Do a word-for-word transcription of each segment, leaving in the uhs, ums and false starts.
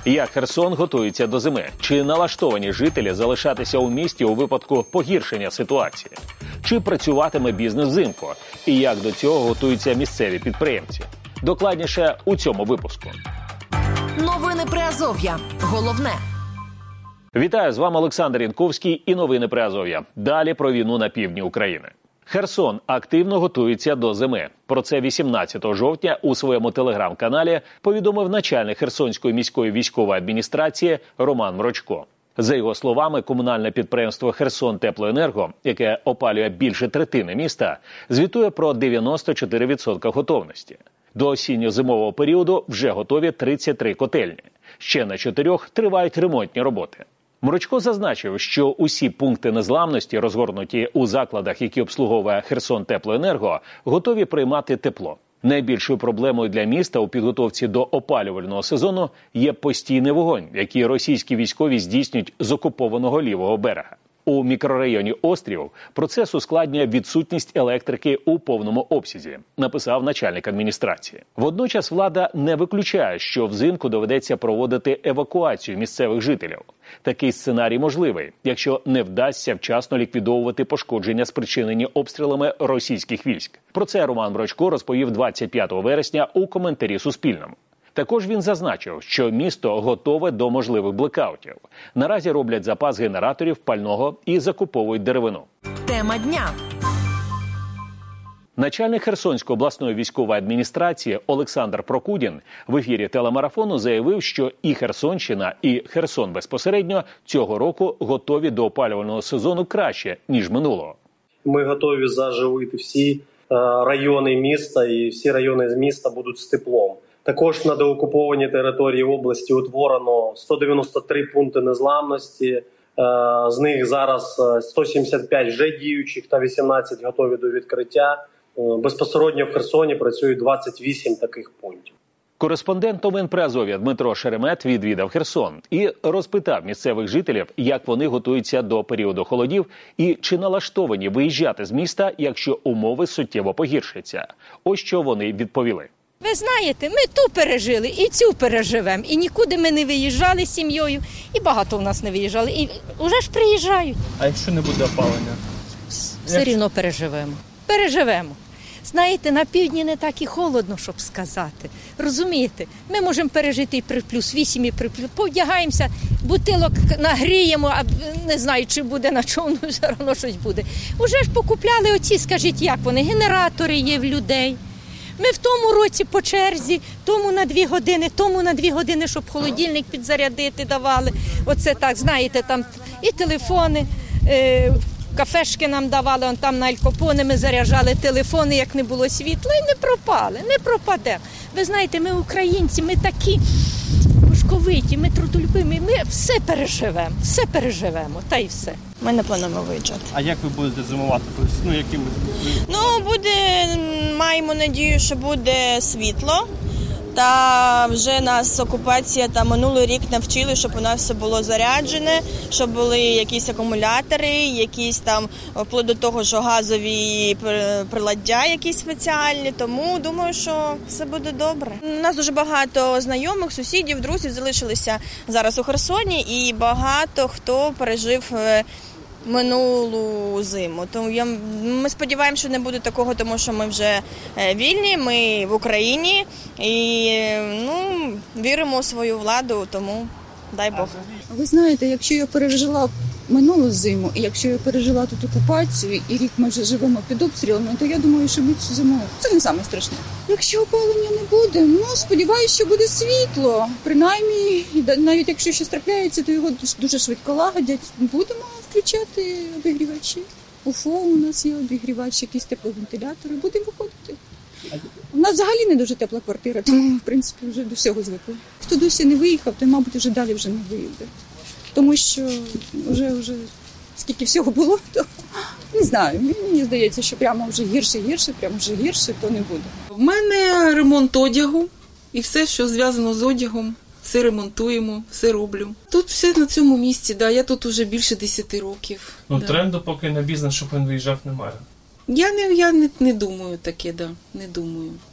Як Херсон готується до зими? Чи налаштовані жителі залишатися у місті у випадку погіршення ситуації? Чи працюватиме бізнес взимку? І як до цього готуються місцеві підприємці? Докладніше у цьому випуску. Новини Приазов'я. Головне. Вітаю, з вами Олександр Янковський і новини Приазов'я. Далі про війну на півдні України. Херсон активно готується до зими. Про це вісімнадцятого жовтня у своєму телеграм-каналі повідомив начальник Херсонської міської військової адміністрації Роман Мрочко. За його словами, комунальне підприємство «Херсонтеплоенерго», яке опалює більше третини міста, звітує про дев'яносто чотири відсотки готовності. До осінньо-зимового періоду вже готові тридцять три котельні. Ще на чотирьох тривають ремонтні роботи. Мрочко зазначив, що усі пункти незламності, розгорнуті у закладах, які обслуговує «Херсонтеплоенерго», готові приймати тепло. Найбільшою проблемою для міста у підготовці до опалювального сезону є постійний вогонь, який російські військові здійснюють з окупованого лівого берега. У мікрорайоні Острів процес ускладнює відсутність електрики у повному обсязі, написав начальник адміністрації. Водночас влада не виключає, що взимку доведеться проводити евакуацію місцевих жителів. Такий сценарій можливий, якщо не вдасться вчасно ліквідовувати пошкодження, спричинені обстрілами російських військ. Про це Роман Мрочко розповів двадцять п'ятого вересня у коментарі Суспільному. Також він зазначив, що місто готове до можливих блекаутів. Наразі роблять запас генераторів, пального і закуповують деревину. Тема дня. Начальник Херсонської обласної військової адміністрації Олександр Прокудін в ефірі телемарафону заявив, що і Херсонщина, і Херсон безпосередньо цього року готові до опалювального сезону краще, ніж минулого. Ми готові заживити всі райони міста, і всі райони з міста будуть з теплом. Також на деокупованій території області утворено сто дев'яносто три пункти незламності. З них зараз сто сімдесят п'ять вже діючих та вісімнадцять готові до відкриття. Безпосередньо в Херсоні працюють двадцять вісім таких пунктів. Кореспондент новин Приазов'я Дмитро Шеремет відвідав Херсон і розпитав місцевих жителів, як вони готуються до періоду холодів і чи налаштовані виїжджати з міста, якщо умови суттєво погіршаться. Ось що вони відповіли. Ви знаєте, ми ту пережили і цю переживемо. І нікуди ми не виїжджали з сім'єю, і багато в нас не виїжджали. І вже ж приїжджають. А якщо не буде опалення? Все Як... рівно переживемо. Переживемо. Знаєте, на півдні не так і холодно, щоб сказати. Розумієте, ми можемо пережити і при плюс вісім, і при плюс. Повдягаємося, бутилок нагріємо, а не знаю, чи буде на човну, все одно щось буде. Уже ж покупляли оці, скажіть, як вони, генератори є в людей. Ми в тому році по черзі, тому на дві години, тому на дві години, щоб холодильник підзарядити давали. Оце так, знаєте, там і телефони, е, кафешки нам давали, он там на Аль Капоне ми заряджали телефони, як не було світла, і не пропали, не пропаде. Ви знаєте, ми українці, ми такі пушковиті, ми трудолюбимі, ми все переживемо, все переживемо, та й все. Ми не плануємо виїжджати. А як ви будете зимувати? Ну, якими... Ну, буде, маємо надію, що буде світло. Та вже нас окупація та минулий рік навчили, щоб у нас все було заряджене, щоб були якісь акумулятори, якісь там, вплоть до того, що газові приладдя якісь спеціальні. Тому думаю, що все буде добре. У нас дуже багато знайомих, сусідів, друзів залишилися зараз у Херсоні, і багато хто пережив минулу зиму. Тому я, ми сподіваємося, що не буде такого, тому що ми вже вільні, ми в Україні і ну, віримо у свою владу, тому дай Бог. Ви знаєте, якщо я пережила минулу зиму, і якщо я пережила тут окупацію, і рік ми вже живемо під обстрілами, то я думаю, що ми цю зиму це не саме страшне. Якщо опалення не буде, ну, сподіваюся, що буде світло. Принаймні, навіть якщо щось трапляється, то його дуже швидко лагодять. Будемо включати обігрівачі. УФО у нас є обігрівач, якісь тепловентилятори. Будемо виходити. У нас взагалі не дуже тепла квартира, тому, в принципі, вже до всього звикли. Хто досі не виїхав, той, мабуть, вже далі вже не виїде. Тому що вже, вже скільки всього було, то не знаю. Мені здається, що прямо вже гірше-гірше, прямо вже гірше, то не буде. В мене ремонт одягу і все, що зв'язано з одягом. Все ремонтуємо, все роблю. Тут все на цьому місці, да, я тут уже більше десяти років. Ну, да. Тренду поки на бізнес, щоб він виїжджав, немає. Я не, я не, не думаю таке, да, не думаю.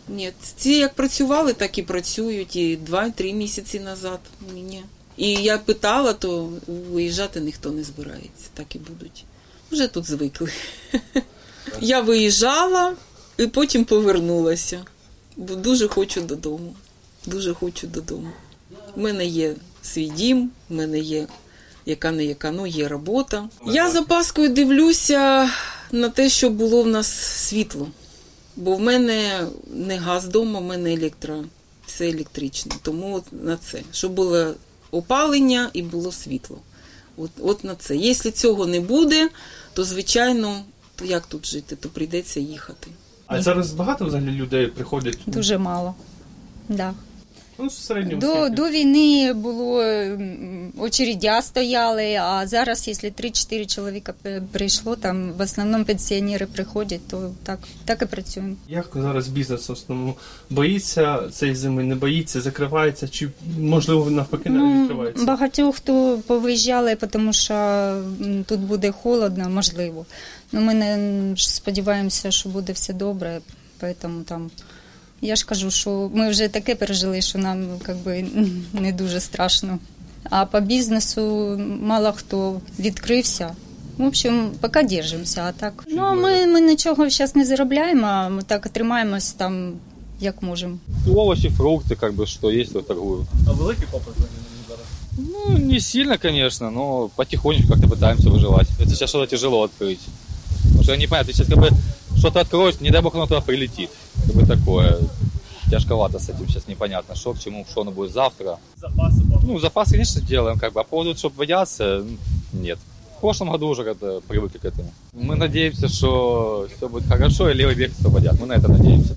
Ні, ці як працювали, так і працюють, і два-три місяці назад. Ні. І я питала, то виїжджати ніхто не збирається, так і будуть. Вже тут звикли. Я виїжджала і потім повернулася, бо дуже хочу додому. Дуже хочу додому. У мене є свій дім, у мене є яка-не-яка, ну є робота. Я з опаскою дивлюся на те, що було в нас світло. Бо в мене не газ вдома, в мене електро, все електричне. Тому от на це, щоб було опалення і було світло. От, от на це. Якщо цього не буде, то, звичайно, то як тут жити, то прийдеться їхати. А зараз багато взагалі людей приходять? Дуже мало. Да. Ну, в середньому До, скільки? до війни було м, очередя стояли, а зараз, якщо три-чотири чоловіка п- прийшло, там в основному пенсіонери приходять, то так, так і працюємо. Як зараз бізнес в основному? Боїться цієї зими, не боїться, закривається, чи можливо навпаки не відкривається? Багатьох хто повиїжджали, тому що м, тут буде холодно, можливо. Ну, ми не сподіваємося, що буде все добре, тому там... Я ж кажу, що ми вже таке пережили, що нам как би, не дуже страшно. А по бізнесу мало хто відкрився. В общем, поки держимося, а так. Ну, ми, ми нічого зараз не заробляємо, ми так тримаємось там, як можемо. Овощи, фрукты, как бы, что есть, то торгую. А великий попит зараз? Ну, не сильно, конечно, но потихонечку как-то пытаемся выживать. Это сейчас что-то тяжело открыть. Потому что непонятно, сейчас как бы что-то откроешь, не дай бог, оно туда прилетит. Как бы такое. Тяжковато с этим сейчас, непонятно, что к чему, что оно будет завтра. Запаси? Ну, запасы, конечно, делаем, как бы, а по поводу, чтобы бояться, нет. В прошлом году уже как-то привыкли к этому. Мы надеемся, что все будет хорошо, и левый берег освободят. Мы на это надеемся.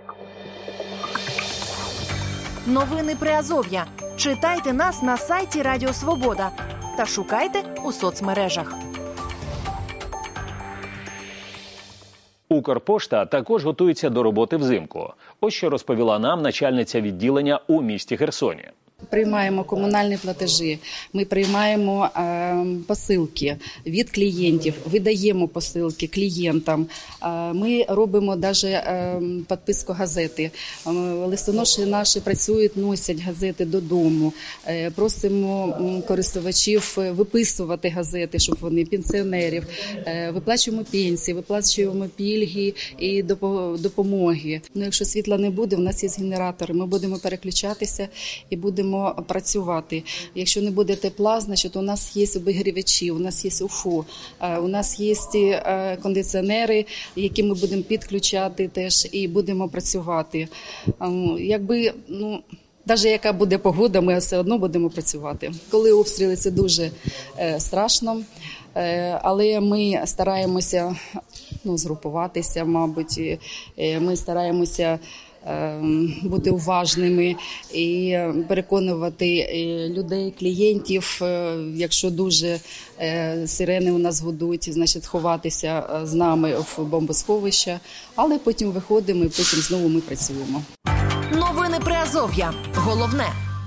Новини Приазов'я. Читайте нас на сайті Радіо Свобода та шукайте у соцмережах. Укрпошта також готується до роботи взимку. Ось що розповіла нам начальниця відділення у місті Херсоні. Приймаємо комунальні платежі, ми приймаємо е, посилки від клієнтів, видаємо посилки клієнтам. Е, ми робимо навіть е, підписку газети. Е, листоноші наші працюють, носять газети додому. Е, просимо користувачів виписувати газети, щоб вони, пенсіонерів. Е, виплачуємо пенсії, виплачуємо пільги і допомоги. Ну, якщо світла не буде, у нас є генератори, ми будемо переключатися і будемо працювати. Якщо не буде тепла, значить у нас є обігрівачі, у нас є УФО, у нас є кондиціонери, які ми будемо підключати теж і будемо працювати. Якби, ну, навіть яка буде погода, ми все одно будемо працювати. Коли обстріли, це дуже е, страшно, е, але ми стараємося ну, згрупуватися, мабуть, е, ми стараємося бути уважними і переконувати людей, клієнтів, якщо дуже сирени у нас гудуть, значить ховатися з нами в бомбосховище, але потім виходимо і потім знову ми працюємо. Новини Приазов'я. Головне.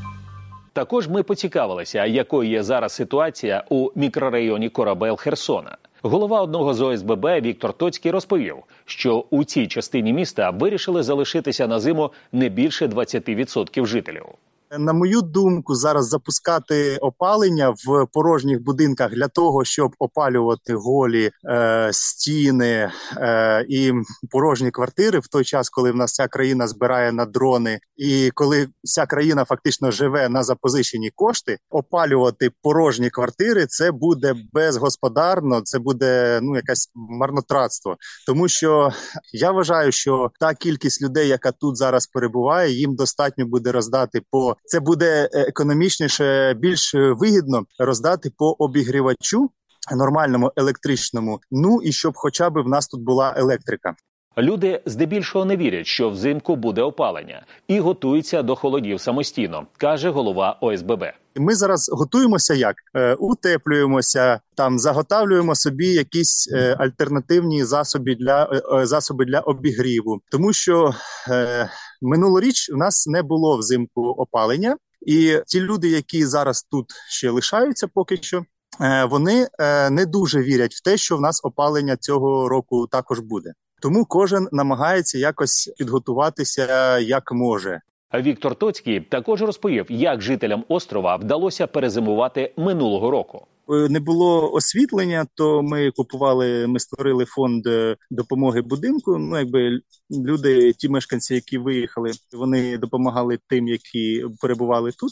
Також ми поцікавилися, якою є зараз ситуація у мікрорайоні Корабель Херсона. Голова одного з О С Б Б Віктор Тоцький розповів, що у цій частині міста вирішили залишитися на зиму не більше двадцять відсотків жителів. На мою думку, зараз запускати опалення в порожніх будинках для того, щоб опалювати голі е, стіни е, і порожні квартири в той час, коли в нас вся країна збирає на дрони і коли вся країна фактично живе на запозичені кошти, опалювати порожні квартири – це буде безгосподарно, це буде ну якесь марнотратство. Тому що я вважаю, що та кількість людей, яка тут зараз перебуває, їм достатньо буде роздати по Це буде економічніше, більш вигідно роздати по обігрівачу нормальному електричному, ну і щоб хоча б в нас тут була електрика. Люди здебільшого не вірять, що взимку буде опалення, і готуються до холодів самостійно, каже голова О С Б Б. Ми зараз готуємося як? Е, утеплюємося, там заготавлюємо собі якісь е, альтернативні засоби для, е, засоби для обігріву. Тому що е, минулоріч у нас не було взимку опалення, і ті люди, які зараз тут ще лишаються поки що, е, вони е, не дуже вірять в те, що в нас опалення цього року також буде. Тому кожен намагається якось підготуватися як може. Віктор Тоцький також розповів, як жителям острова вдалося перезимувати минулого року. Не було освітлення, то ми купували, ми створили фонд допомоги будинку. Ну, якби люди, ті мешканці, які виїхали, вони допомагали тим, які перебували тут.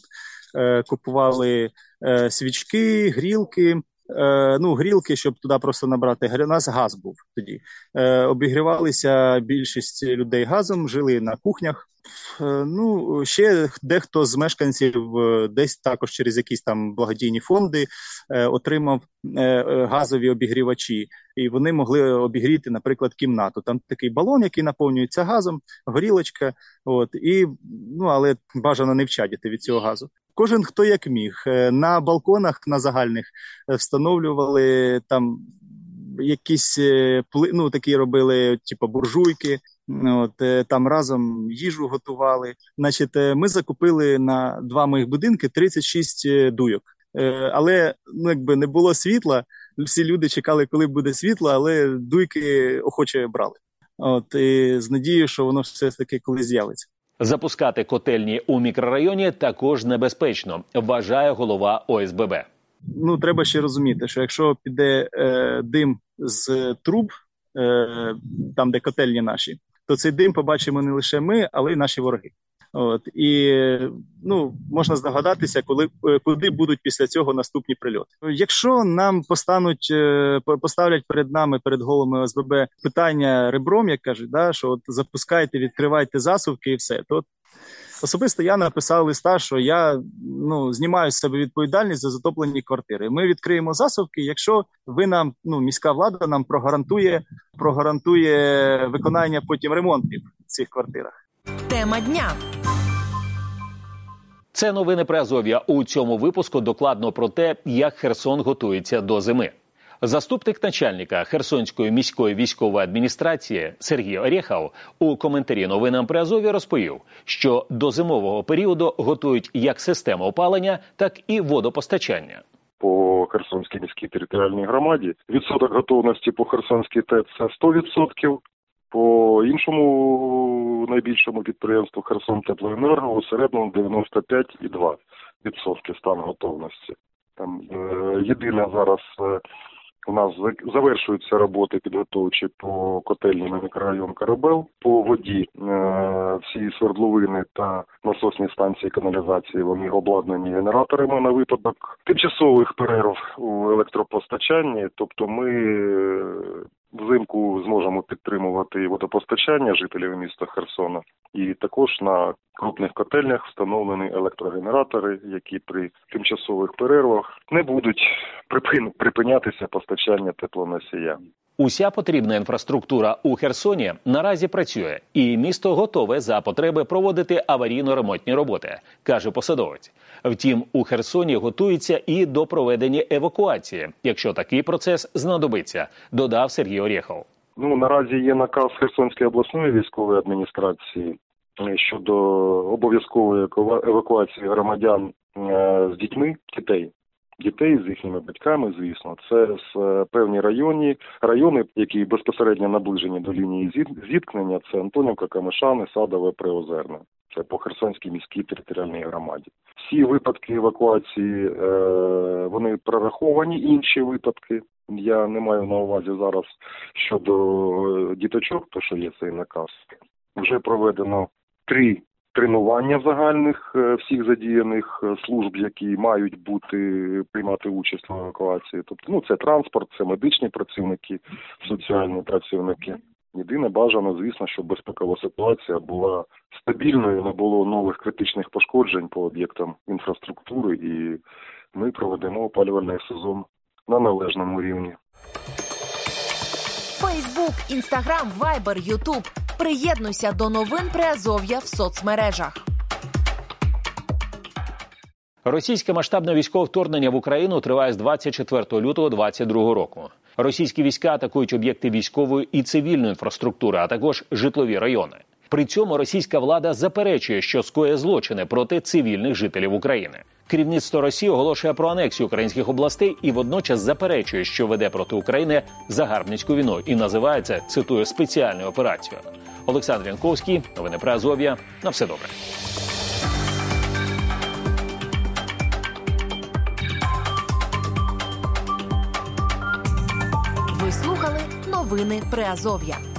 Купували свічки, грілки. Ну, грілки, щоб туди просто набрати. У нас газ був тоді. Обігрівалися більшість людей газом, жили на кухнях. Ну, ще дехто з мешканців десь також через якісь там благодійні фонди отримав газові обігрівачі. І вони могли обігріти, наприклад, кімнату. Там такий балон, який наповнюється газом, горілочка. От, і, ну, але бажано не вчадіти від цього газу. Кожен хто як міг. На балконах, на загальних встановлювали там якісь, ну, такі робили, типу, буржуйки. От, там разом їжу готували. Значить, ми закупили на два моїх будинки тридцять шість дуйок. Але, ну, якби не було світла, всі люди чекали, коли буде світло, але дуйки охоче брали. От, і з надією, що воно все ж таки колись з'явиться. Запускати котельні у мікрорайоні також небезпечно, вважає голова О С Б Б. Ну, треба ще розуміти, що якщо піде е, дим з труб, е, там, де котельні наші, то цей дим побачимо не лише ми, але й наші вороги. От, і, ну, можна здогадатися, коли, куди будуть після цього наступні прильоти. Якщо нам постануть, поставлять перед нами, перед головами О С Б Б питання ребром, як кажуть, да, що от запускайте, відкривайте засувки і все, то особисто я написав листа, що я, ну, знімаю з себе відповідальність за затоплені квартири. Ми відкриємо засувки, якщо ви нам, ну, міська влада нам прогарантує, прогарантує виконання потім ремонтів в цих квартирах. Тема дня. Це новини Приазов'я. У цьому випуску докладно про те, як Херсон готується до зими. Заступник начальника Херсонської міської військової адміністрації Сергій Орєхов у коментарі новинам Приазов'я розповів, що до зимового періоду готують як систему опалення, так і водопостачання. По Херсонській міській територіальній громаді відсоток готовності по Херсонській ТЕЦ – це сто відсотків. По іншому найбільшому підприємству Херсонтеплоенерго у середньому дев'яносто п'ять цілих два десятих відсотка стан готовності. Там е, єдине зараз е, у нас завершуються роботи підготовчі по котельні на мікрорайон Корабел. По воді е, всі свердловини та насосні станції каналізації вони обладнані генераторами на випадок тимчасових перерв у електропостачанні. Тобто ми е, взимку зможемо підтримувати водопостачання жителів міста Херсона. І також на крупних котельнях встановлені електрогенератори, які при тимчасових перервах не будуть припин... припинятися постачання теплоносія. Уся потрібна інфраструктура у Херсоні наразі працює, і місто готове за потреби проводити аварійно-ремонтні роботи, каже посадовець. Втім, у Херсоні готується і до проведення евакуації, якщо такий процес знадобиться, додав Сергій Орєхов. Ну, наразі є наказ Херсонської обласної військової адміністрації щодо обов'язкової евакуації громадян з дітьми, дітей. Дітей з їхніми батьками, звісно. Це з певні райони, райони, які безпосередньо наближені до лінії зіткнення. Це Антонівка, Камишани, Садове, Приозерне. Це по Херсонській міській територіальній громаді. Всі випадки евакуації, е, вони прораховані, інші випадки. Я не маю на увазі зараз щодо діточок, то що є цей наказ. Вже проведено три тренування загальних всіх задіяних служб, які мають бути, приймати участь в евакуації. Тобто, ну, це транспорт, це медичні працівники, соціальні працівники. Єдине бажано, звісно, щоб безпекова ситуація була стабільною, не було нових критичних пошкоджень по об'єктам інфраструктури, і ми проведемо опалювальний сезон на належному рівні. Фейсбук, Інстаграм, Вайбер, Ютуб. Приєднуйся до новин Приазов'я в соцмережах. Російське масштабне військове вторгнення в Україну триває з двадцять четвертого лютого двадцять другого року. Російські війська атакують об'єкти військової і цивільної інфраструктури, а також житлові райони. При цьому російська влада заперечує, що скоює злочини проти цивільних жителів України. Керівництво Росії оголошує про анексію українських областей і водночас заперечує, що веде проти України загарбницьку війну і називає це, цитую, спеціальною операцією. Олександр Янковський, новини Приазов'я. На все добре. Ви слухали новини Приазов'я.